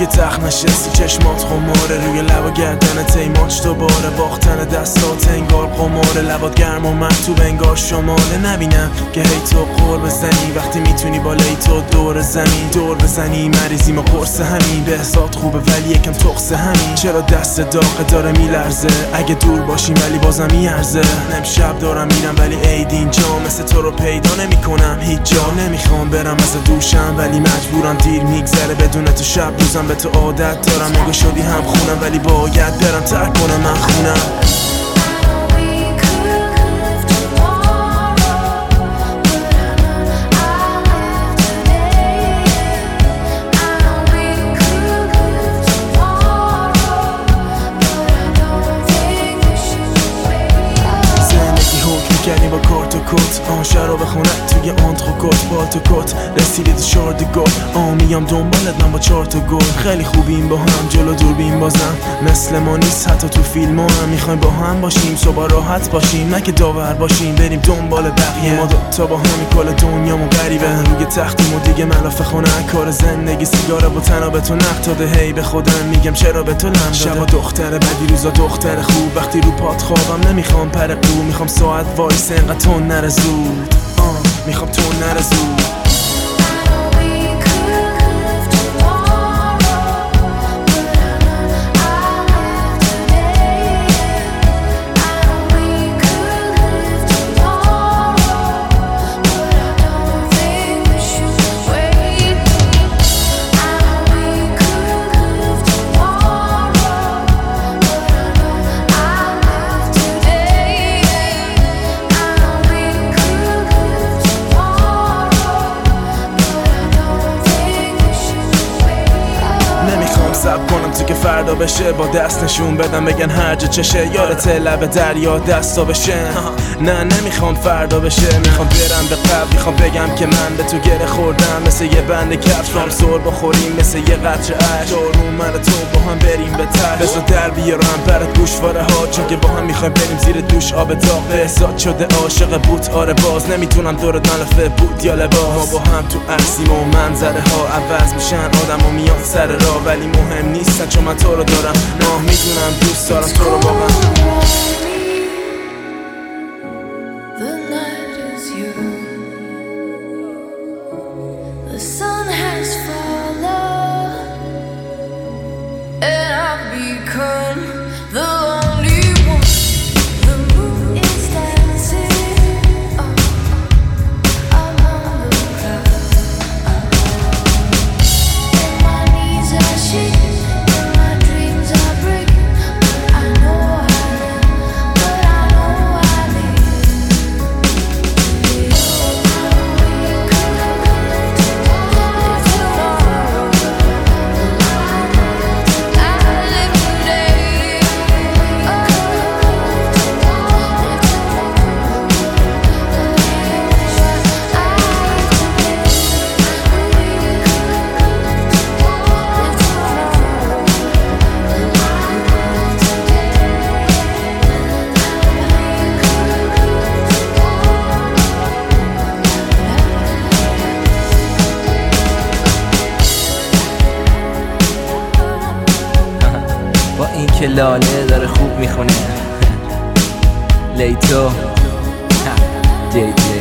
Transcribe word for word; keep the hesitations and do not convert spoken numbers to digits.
روی تخت نشستی چشمات خماره، روی لب و گردنت ای ماچ دوباره باختن دستات انگار قماره، لبات گرم و مرطوب انگار شماله. نبینم که هی تو قور بزنی وقتی میتونی بالای تو دور زمین دور بزنی. مریضیم و قرص همین بهزاد خوبه ولی یکم تقص همین. چرا دست داغه داره میلرزه اگه دور باشیم ولی بازم میارزه. امشب دارم میرم ولی عید اینجا، مثل تو رو پیدا نمی کنم هیچ جا. نمیخوام برم از دوشم ولی مجبورم، دیر میگذره بدون تو شب روزم به تو عادت دارم. نگاه شدی هم خونم ولی باید برم ترک کنم من خونم. کردی با کارت و کت آن شراب خونت توی آنتروکوت بال تو کت رسیدی تو شارد گل آمیام دنبالت من با چهار تا گل. خیلی خوبیم با هم جلو دوربین بازم مثل ما نیست حتی تو فیلم ها هم. میخوایم با هم باشیم صبح راحت باشیم نه که داور باشیم بریم دنبال بقیه. ما دوتا با همی کل دنیامو غریبه روی تختیم و دیگه ملافه خونه کار زندگی سیگاره با تنها به تو نقد داده. هی به خودم میگم چرا به تو لم داده. شبا دختره بدی روزا دختر خوب وقتی رو پات خوابم نمیخوام پر قو. میخوام ساعت وایس انقدر تو نره زود آه میخوام تو نره زود. سب کنم تو که فردا بشه با دست نشون بدم بگن هر جا چشه. یادت لب دریا دستا بشه نه نمیخوام فردا بشه. میخوام برم به قبل میخوام بگم که من به تو گره خوردم مثل یه بند کفش رام سر بخوریم مثل یه قطره عشق. دارون من تو با هم بریم به تش بذار در بیارم برات گوشواره ها چون که با هم میخوایم بریم زیر دوش آب داغ. بهزاد شده عاشق بود آره باز نمیتونم دورت ملافه بود یا لباس. ما با هم تو عکسیم و منظره ها عوض میشن آدم و میان سر راه ولی مهم نیستن چون من تو رو دارم. نه میدونم دوست دارم تو رو واقعا. با این که لاله داره خوب میخونه لیتو دی دی